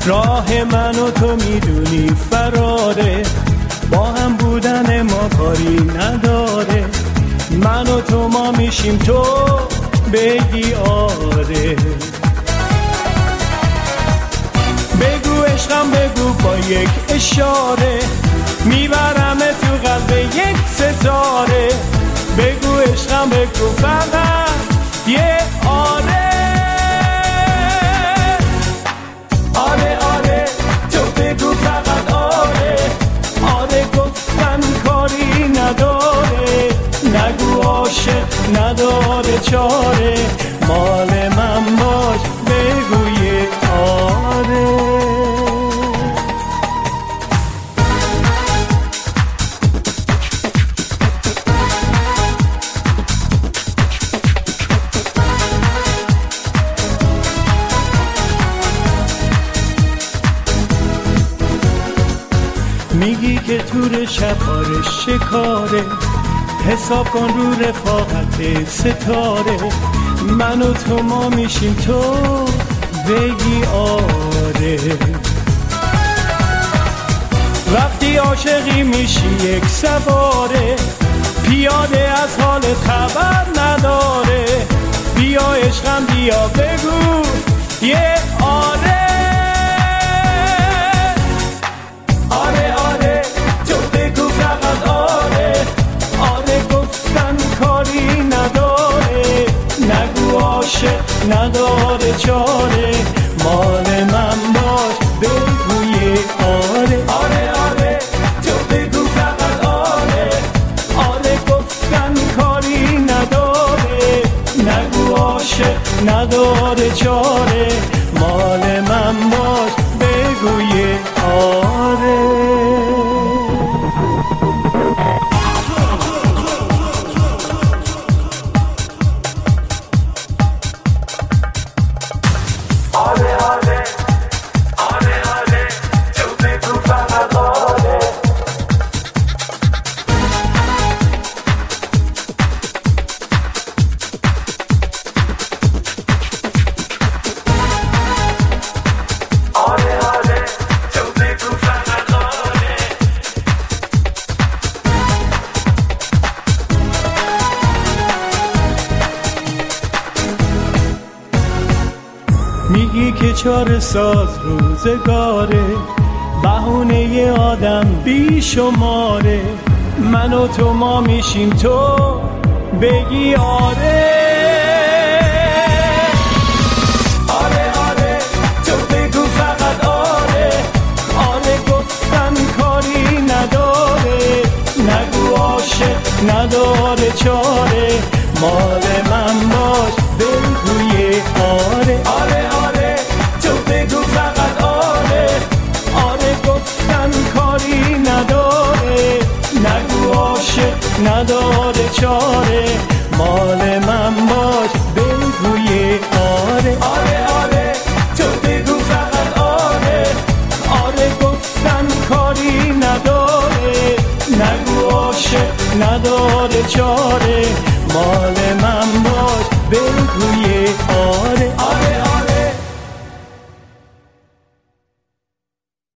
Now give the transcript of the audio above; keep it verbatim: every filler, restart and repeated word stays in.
راه من و تو میدونی فراره، با هم بودن ما کاری نداره. من و تو ما میشیم تو بگی آره. بگو عشقم بگو با یک اشاره، میبرم تو قلب یک ستاره. بگو عشقم بگو فقط یه آره. آره آره تو بگو فقط آره. آره گفتن کاری نداره، نگو عاشق نداره چاره. مال من باش بگو یه آره. میگی که تور شب‌ها شکاره، حساب کن رو رفاقت ستاره. من و تو ما میشیم تو بگی آره. وقتی عاشقی میشی یک سواره، پیاده از حال خبر نداره. بیا عشقم بیا بگو یه آره. آره آره تو بگو فقط آره. آره گفتن کاری نداره، نگو عاشق نداره چاره. مال من باش بگو یه آره. آره آره تو بگو فقط آره. آره گفتن کاری نداره، نگو عاشق نداره چاره. مال من باش بگو یه آره. میگی که چاره ساز روزگاره، بهونه ی آدم بی شماره. من و تو ما میشیم تو بگی آره. آره آره تو بگو فقط آره. آره گفتن کاری نداره، نگو عاشق نداره چاره. مال من باش بگو یه آره. آره آره تو بگو فقط آره. آره گفتن کاری نداره، نگو عاشق نداره چاره. مال من باش بگو یه آره. آره آره تو بگو فقط آره. آره گفتن کاری نداره، نگو عاشق نداره چاره. مال من باش بگو یه آره. آره